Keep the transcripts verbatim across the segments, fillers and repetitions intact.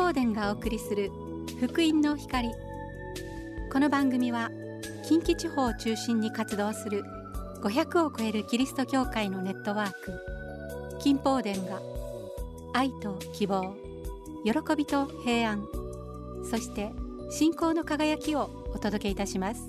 報殿がお送りする福音の光。この番組は近畿地方を中心に活動するごひゃくを超えるキリスト教会のネットワーク金報殿が愛と希望、喜びと平安、そして信仰の輝きをお届けいたします。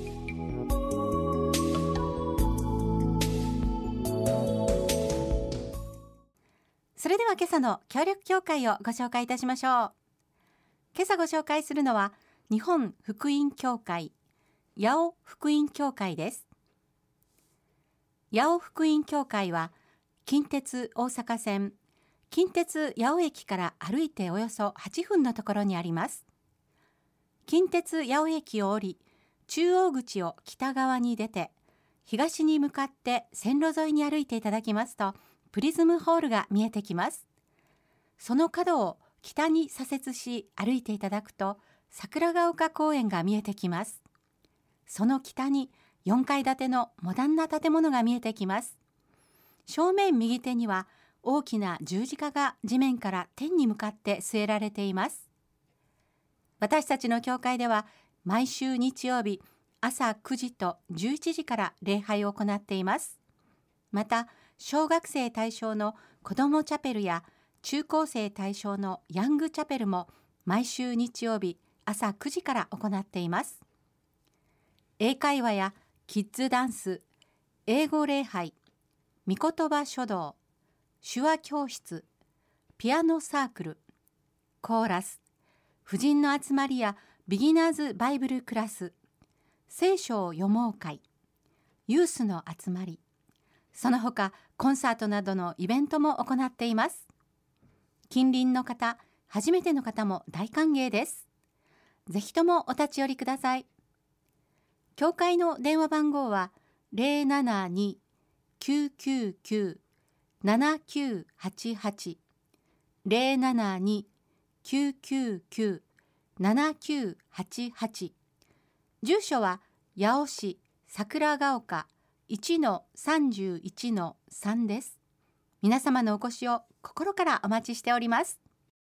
それでは今朝の協力教会をご紹介いたしましょう。今朝ご紹介するのは日本福音教会八尾福音教会です。八尾福音教会は近鉄大阪線近鉄八尾駅から歩いておよそはっぷんのところにあります。近鉄八尾駅を降り、中央口を北側に出て、東に向かって線路沿いに歩いていただきますと、プリズムホールが見えてきます。その角を北に左折し歩いていただくと、桜ヶ丘公園が見えてきます。その北によんかい建てのモダンな建物が見えてきます。正面右手には大きな十字架が地面から天に向かって据えられています。私たちの教会では毎週日曜日朝くじとじゅういちじから礼拝を行っています。また、小学生対象の子どもチャペルや中高生対象のヤングチャペルも毎週日曜日朝くじから行っています。英会話やキッズダンス、英語礼拝、御言葉書道、手話教室、ピアノサークル、コーラス、婦人の集まりやビギナーズバイブルクラス、聖書を読もう会、ユースの集まり、その他コンサートなどのイベントも行っています。近隣の方、初めての方も大歓迎です。ぜひともお立ち寄りください。教会の電話番号は ゼロななに きゅうきゅうきゅう ななきゅうはちはち ゼロななに きゅうきゅうきゅう ななきゅうはちはち。住所は八尾市桜ヶ丘 いちのさんじゅういちのさん です。皆様のお越しを心からお待ちしております。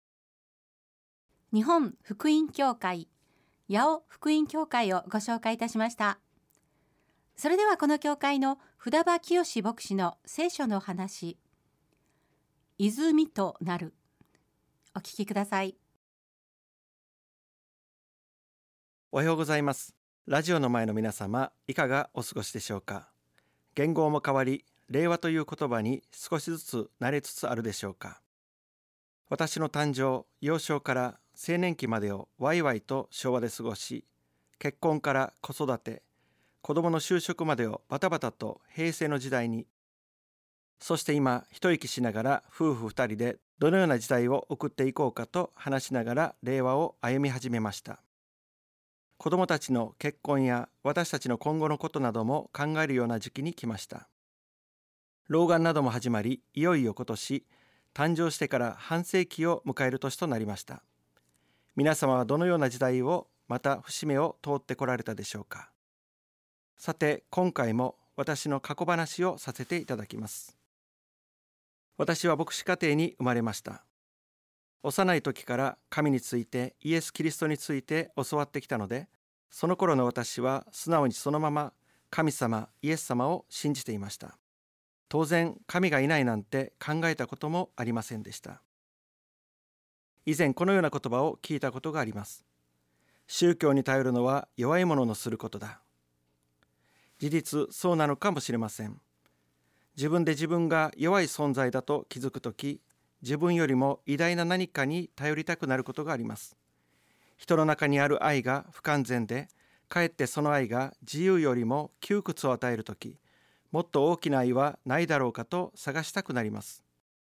日本福音教会八尾福音教会をご紹介いたしました。それではこの教会の札場清牧師の聖書の話、泉となる、お聞きください。 おはようございます。ラジオの前の皆様、いかがお過ごしでしょうか。言語も変わり、令和という言葉に少しずつ慣れつつあるでしょうか。私の誕生、幼少から青年期までをワイワイと昭和で過ごし、結婚から子育て、子供の就職までをバタバタと平成の時代に、そして今一息しながら夫婦二人でどのような時代を送っていこうかと話しながら令和を歩み始めました。子供たちの結婚や私たちの今後のことなども考えるような時期に来ました。老眼なども始まり、いよいよ今年、誕生してから半世紀を迎える年となりました。皆様はどのような時代を、また節目を通ってこられたでしょうか。さて、今回も私の過去話をさせていただきます。私は牧師家庭に生まれました。幼い時から神について、イエス・キリストについて教わってきたので、その頃の私は素直にそのまま神様、イエス様を信じていました。当然、神がいないなんて考えたこともありませんでした。以前このような言葉を聞いたことがあります。宗教に頼るのは弱い者のすることだ。事実、そうなのかもしれません。自分で自分が弱い存在だと気づくとき、自分よりも偉大な何かに頼りたくなることがあります。人の中にある愛が不完全で、かえってその愛が自由よりも窮屈を与えるとき、もっと大きな愛はないだろうかと探したくなります。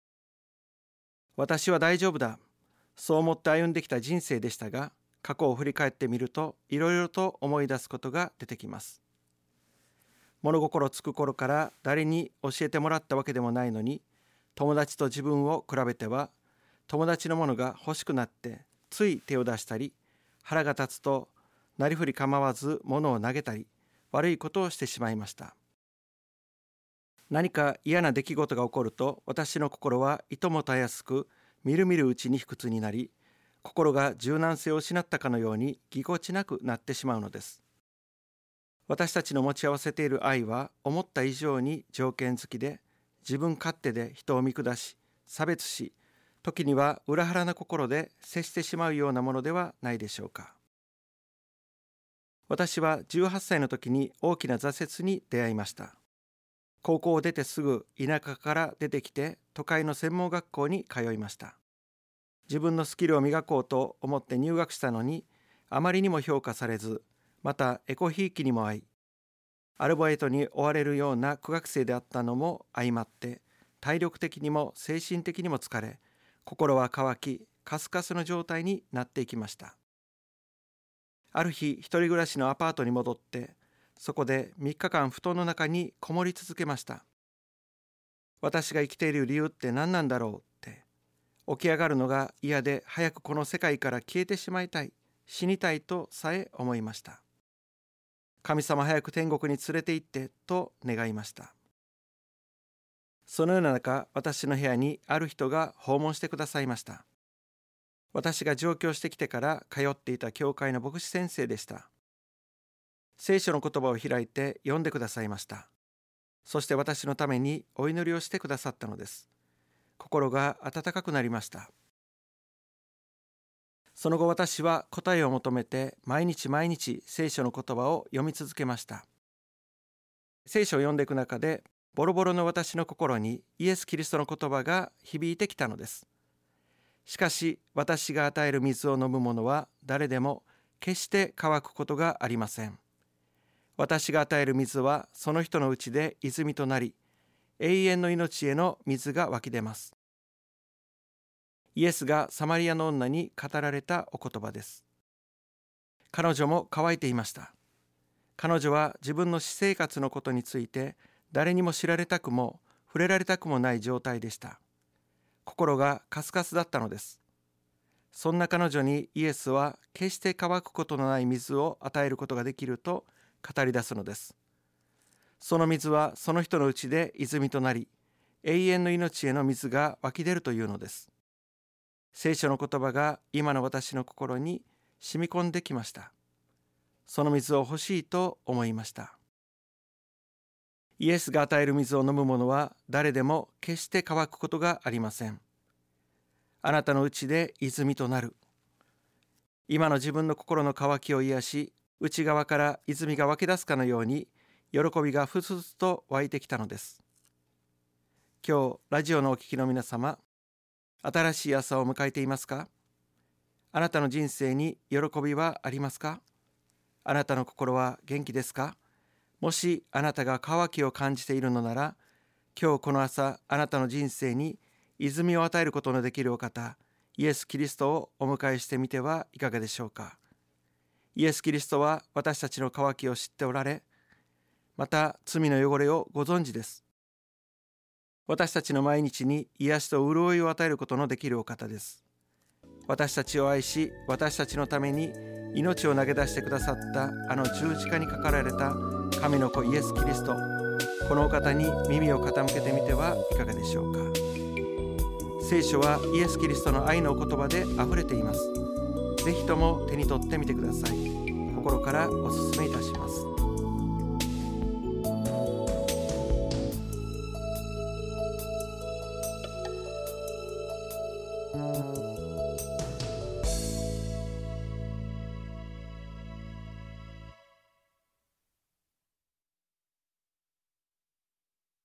私は大丈夫だ。そう思って歩んできた人生でしたが、過去を振り返ってみると、いろいろと思い出すことが出てきます。物心つく頃から誰に教えてもらったわけでもないのに、友達と自分を比べては、友達のものが欲しくなってつい手を出したり、腹が立つとなりふり構わず物を投げたり、悪いことをしてしまいました。何か嫌な出来事が起こると、私の心はいともたやすくみるみるうちに卑屈になり、 心が柔軟性を失ったかのようにぎこちなくなってしまうのです。私たちの持ち合わせている愛は思った以上に条件付きで、自分勝手で人を見下し、差別し、時には裏腹な心で接してしまうようなものではないでしょうか。私はじゅうはっさいの時に大きな挫折に出会いました。高校を出てすぐ田舎から出てきて都会の専門学校に通いました。自分のスキルを磨こうと思って入学したのに、あまりにも評価されず、またエコひいきにも遭い、アルバイトに追われるような苦学生であったのも相まって、体力的にも精神的にも疲れ、心は乾き、カスカスの状態になっていきました。ある日、一人暮らしのアパートに戻って、そこでみっかかん布団の中にこもり続けました。私が生きている理由って何なんだろうって、起き上がるのが嫌で早くこの世界から消えてしまいたい、死にたいとさえ思いました。神様早く天国に連れて行ってと願いました。そのような中、私の部屋にある人が訪問してくださいました。私が上京してきてから通っていた教会の牧師先生でした。聖書の言葉を開いて読んでくださいました。そして私のためにお祈りをしてくださったのです。心が温かくなりました。その後、私は答えを求めて毎日毎日聖書の言葉を読み続けました。聖書を読んでいく中で、ボロボロの私の心にイエス・キリストの言葉が響いてきたのです。しかし、私が与える水を飲む者は誰でも決して乾くことがありません。私が与える水はその人のうちで泉となり、永遠の命への水が湧き出ます。イエスがサマリアの女に語られたお言葉です。彼女も乾いていました。彼女は自分の私生活のことについて誰にも知られたくも触れられたくもない状態でした。心がカスカスだったのです。そんな彼女にイエスは決して乾くことのない水を与えることができると語り出すのです。その水はその人のうちで泉となり、永遠の命への水が湧き出るというのです。聖書の言葉が今の私の心に染み込んできました。その水を欲しいと思いました。イエスが与える水を飲む者は誰でも決して乾くことがありません。あなたのうちで泉となる。今の自分の心の渇きを癒し、内側から泉が湧き出すかのように、喜びがふつふつと湧いてきたのです。今日、ラジオのお聞きの皆様、新しい朝を迎えていますか？あなたの人生に喜びはありますか？あなたの心は元気ですか？もしあなたが渇きを感じているのなら、今日この朝、あなたの人生に泉を与えることのできるお方、イエス・キリストをお迎えしてみてはいかがでしょうか。イエス・キリストは私たちの渇きを知っておられ、また罪の汚れをご存知です。私たちの毎日に癒しと潤いを与えることのできるお方です。私たちを愛し、私たちのために命を投げ出してくださったあの十字架にかかられた神の子イエス・キリスト、このお方に耳を傾けてみてはいかがでしょうか。聖書はイエス・キリストの愛のお言葉であふれています。ぜひとも手に取ってみてください。心からお勧めいたします。